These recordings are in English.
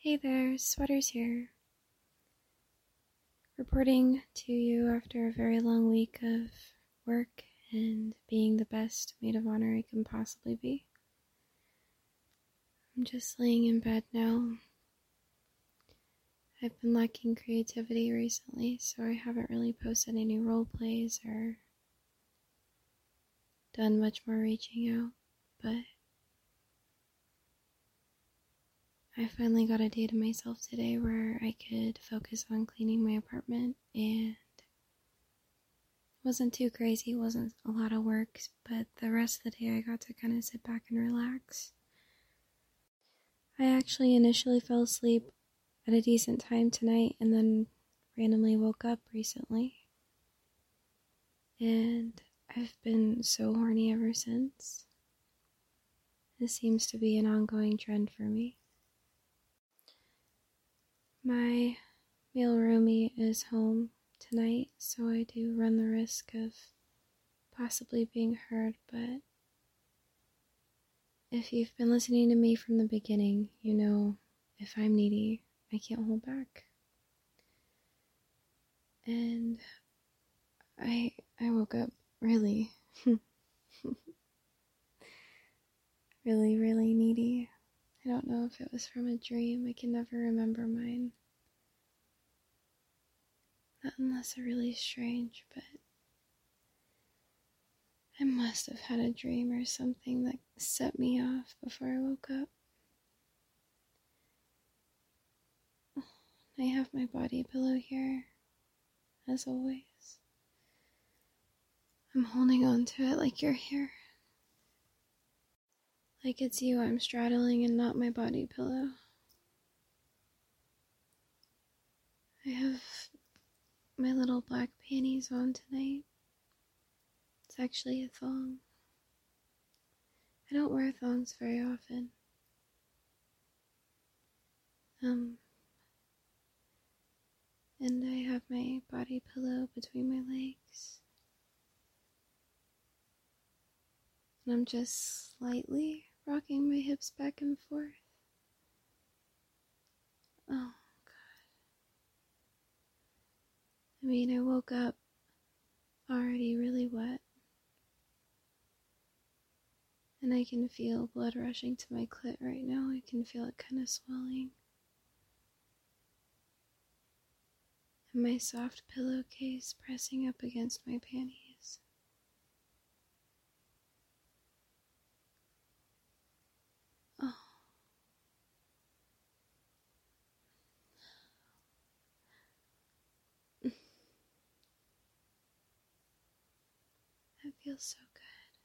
Hey there, Sweaters here. Reporting to you after a very long week of work and being the best maid of honor I can possibly be. I'm just laying in bed now. I've been lacking creativity recently, so I haven't really posted any role plays or done much more reaching out, but I finally got a day to myself today where I could focus on cleaning my apartment, and it wasn't too crazy, it wasn't a lot of work, but the rest of the day I got to kind of sit back and relax. I actually initially fell asleep at a decent time tonight and then randomly woke up recently, and I've been so horny ever since. This seems to be an ongoing trend for me. My male roomie is home tonight, so I do run the risk of possibly being heard, but if you've been listening to me from the beginning, you know if I'm needy, I can't hold back. And I woke up really, really needy. I don't know if it was from a dream. I can never remember mine. Not unless they're really strange, but I must have had a dream or something that set me off before I woke up. I have my body pillow here, as always. I'm holding on to it like you're here. Like it's you I'm straddling and not my body pillow. I have my little black panties on tonight. It's actually a thong. I don't wear thongs very often. And I have my body pillow between my legs. And I'm just slightly rocking my hips back and forth. Oh, God. I mean, I woke up already really wet. And I can feel blood rushing to my clit right now. I can feel it kind of swelling. And my soft pillowcase pressing up against my panties. Oh. That feels so good.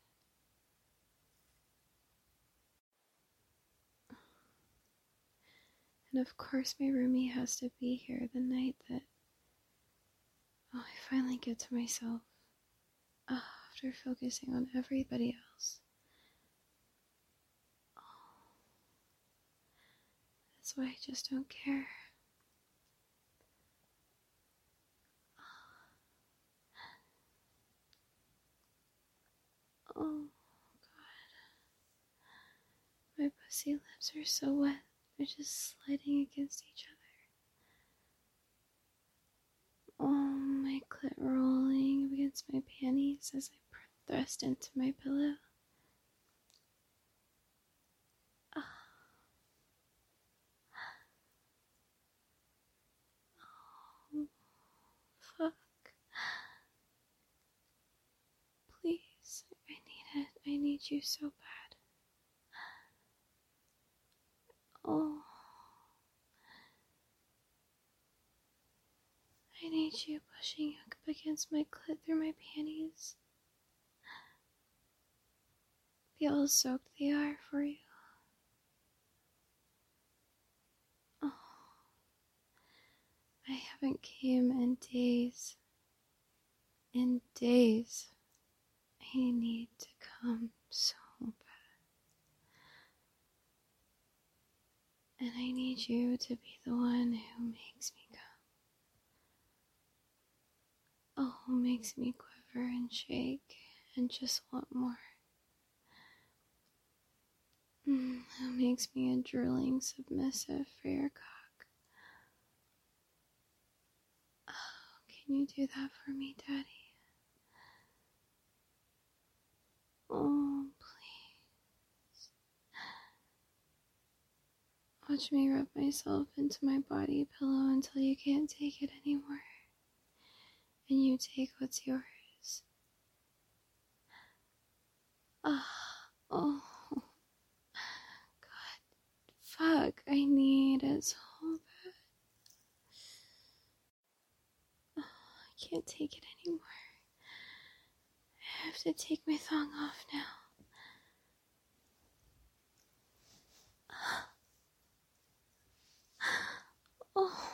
And of course my roomie has to be here the night that I finally get to myself. After focusing on everybody else. That's why I just don't care. Oh, God. My pussy lips are so wet. They're just sliding against each other. Oh, my clit rolling against my panties as I thrust into my pillow. Oh, fuck. Please, I need it. I need you so bad. Oh. I need you pushing up against my clit through my panties. Feel how soaked they are for you. Oh. I haven't came in days. In days. I need to come so bad. And I need you to be the one who makes me come. Oh, who makes me quiver and shake and just want more. That makes me a drooling submissive for your cock. Oh, can you do that for me, Daddy? Oh, please. Watch me rub myself into my body pillow until you can't take it anymore. And you take what's yours. Oh, God. Fuck, I need it so bad. Oh, I can't take it anymore. I have to take my thong off now. Oh.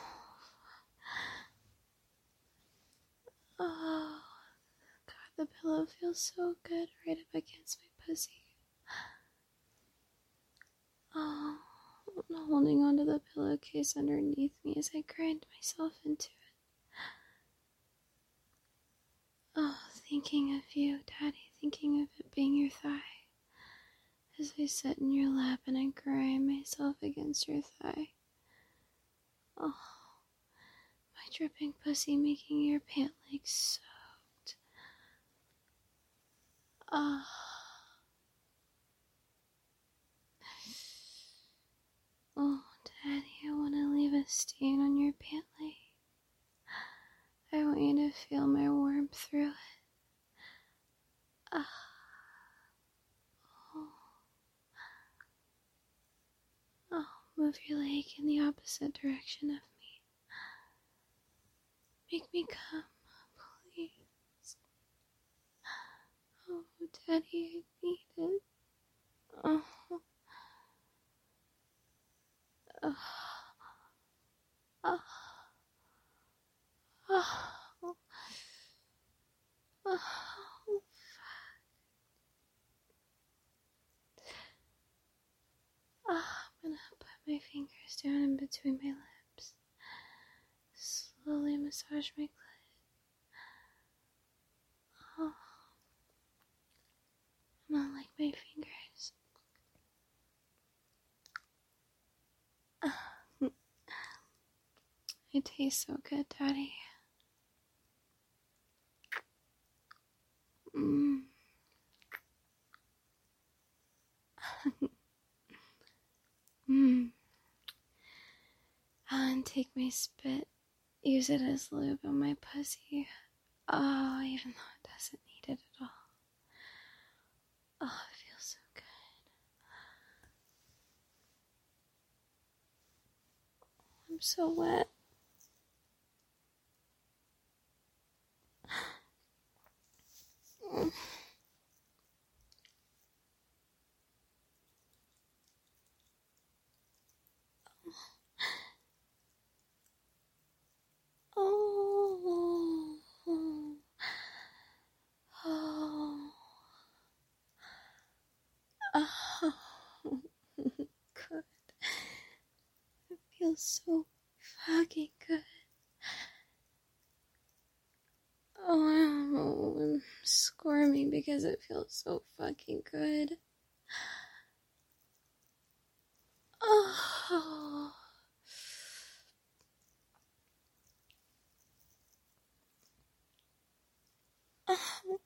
Oh. God, the pillow feels so good right up against my pussy. Oh, I'm holding onto the pillowcase underneath me as I grind myself into it. Oh, thinking of you, Daddy, thinking of it being your thigh. As I sit in your lap and I grind myself against your thigh. Oh, my dripping pussy making your pant legs soaked. Oh. Oh, Daddy, I want to leave a stain on your pant leg. I want you to feel my warmth through it. Oh. Oh, move your leg in the opposite direction of me. Make me come, please. Oh, Daddy, I need it. Oh. Oh. Oh. Oh. Oh. Oh, I'm gonna put my fingers down in between my lips. Slowly massage my clit. Oh. I'm not like my fingers. It tastes so good, Daddy. Mmm. Mmm. And take my spit, use it as lube on my pussy. Oh, even though it doesn't need it at all. Oh, it feels so good. I'm so wet. Oh. Oh. Oh. Good. It feels so fucking good. Oh, I'm squirming because it feels so fucking good. Oh. Oh.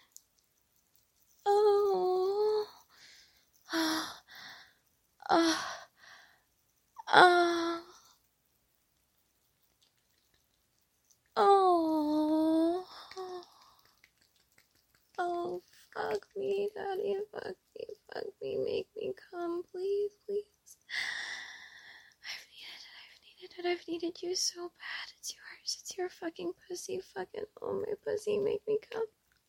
Oh. Oh. Oh. Oh. Oh, fuck me, Daddy, fuck me, make me come, please, please. I've needed you so bad. It's yours. It's your fucking pussy. Fucking, oh, my pussy, make me come.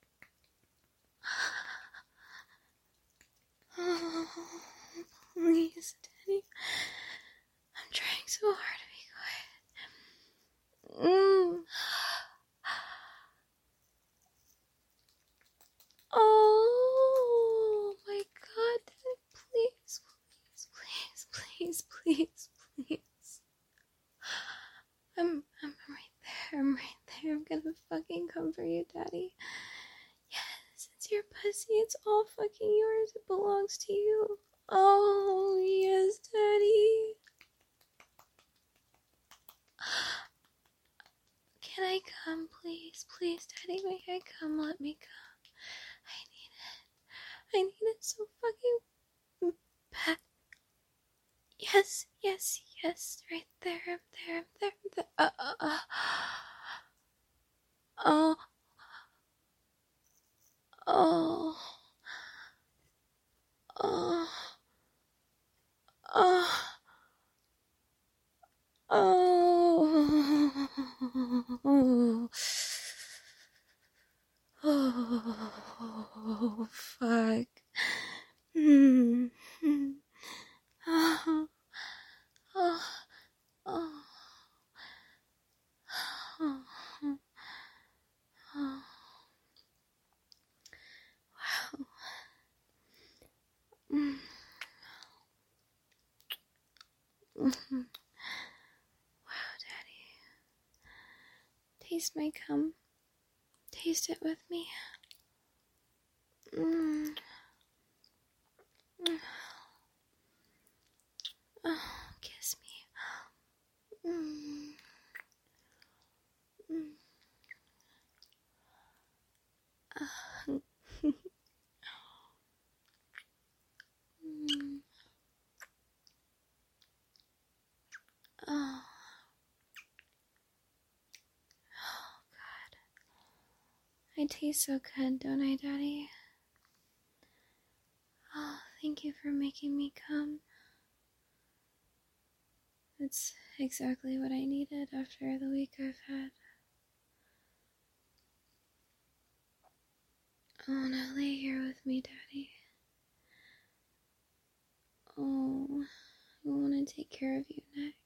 Oh, please, Daddy. I'm trying so hard to be quiet. Oh my God, Daddy, please, please, please, please, please. I'm right there. I'm right there. I'm gonna fucking come for you, Daddy. Yes, it's your pussy. It's all fucking yours. It belongs to you. Oh, yes, Daddy. Can I come, please? Please, Daddy, may I come? Let me come. I need it so fucking bad. Yes, yes, yes. Right there, I'm there, I'm there, I'm there. Oh. Oh. Oh. Oh. Oh. Oh, fuck. Oh. Oh. Oh. Oh. Oh. Wow. Wow, Daddy. Taste my cum. Taste it with me. Oh, kiss me. Oh, God. I taste so good, don't I, Daddy? Oh, thank you for making me come. It's exactly what I needed after the week I've had. I wanna lay here with me, Daddy. Oh, I wanna take care of you next.